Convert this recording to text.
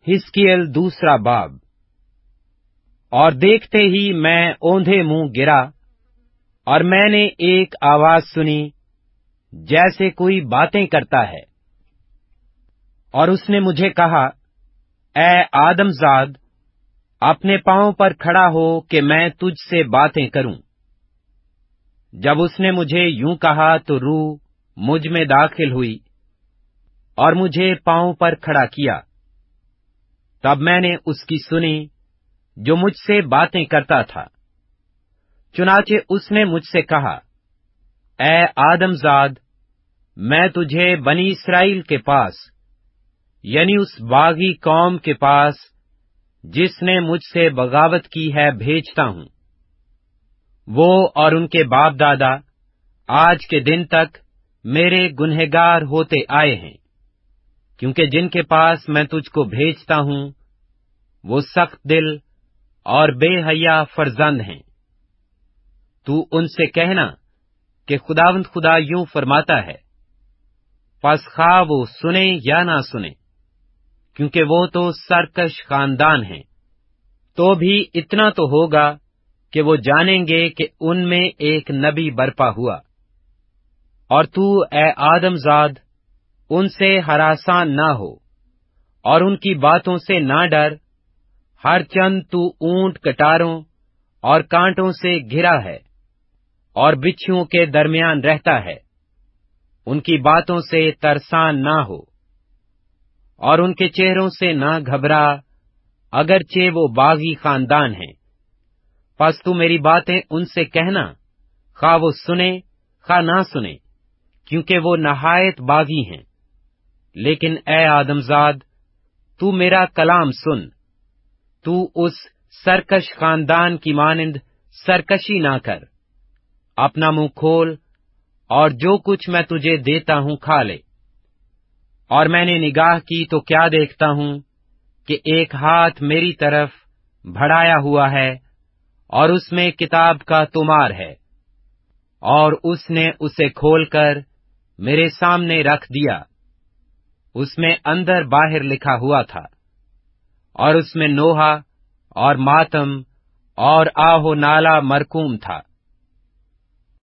हिजकिय्येल दूसरा बाब। और देखते ही मैं औंधे मुंह गिरा, और मैंने एक आवाज सुनी जैसे कोई बातें करता है। और उसने मुझे कहा, ऐ आदमजाद, अपने पांव पर खड़ा हो कि मैं तुझसे बातें करूं। जब उसने मुझे यूं कहा तो रूह मुझ में दाखिल हुई और मुझे पांव पर खड़ा किया। तब मैंने उसकी सुनी जो मुझसे बातें करता था। चुनाचे उसने मुझसे कहा, ऐ आदमजाद, मैं तुझे बनी इस्राएल के पास, यानी उस बागी कौम के पास जिसने मुझसे बगावत की है, भेजता हूं। वो और उनके बाप दादा आज के दिन तक मेरे गुनहगार होते आए हैं, क्योंकि जिनके पास मैं तुझको भेजता हूं वो सख्त दिल और बेहया फर्जंद हैं। तू उनसे कहना कि खुदावंद खुदा यूं फरमाता है, पस खा वो सुने या ना सुने, क्योंकि वो तो सरकश खानदान हैं। तो भी इतना तो होगा कि वो जानेंगे कि उनमें एक नबी बरपा हुआ। और तू, ए आदमजाद, उनसे हरासान ना हो और उनकी बातों से ना डर। हर चंद तू ऊंट कटारों और कांटों से घिरा है और बिच्छुओं के दरमियान रहता है। उनकी बातों से तरसान ना हो और उनके चेहरों से ना घबरा, अगरचे वो बागी खानदान हैं। पस तू मेरी बातें उनसे कहना, खा वो सुने खा ना सुने, क्योंकि वो नहायत बागी हैं। लेकिन ए आदमजाद, तू मेरा कलाम सुन। तू उस सरकश खानदान की मानिंद सरकशी ना कर। अपना मुंह खोल और जो कुछ मैं तुझे देता हूं खा ले। और मैंने निगाह की तो क्या देखता हूं कि एक हाथ मेरी तरफ बढ़ाया हुआ है और उसमें किताब का तुमार है। और उसने उसे खोलकर मेरे सामने रख दिया। उसमें अंदर बाहर लिखा हुआ था, और उसमें नोहा और मातम और आहो नाला मरकूम था।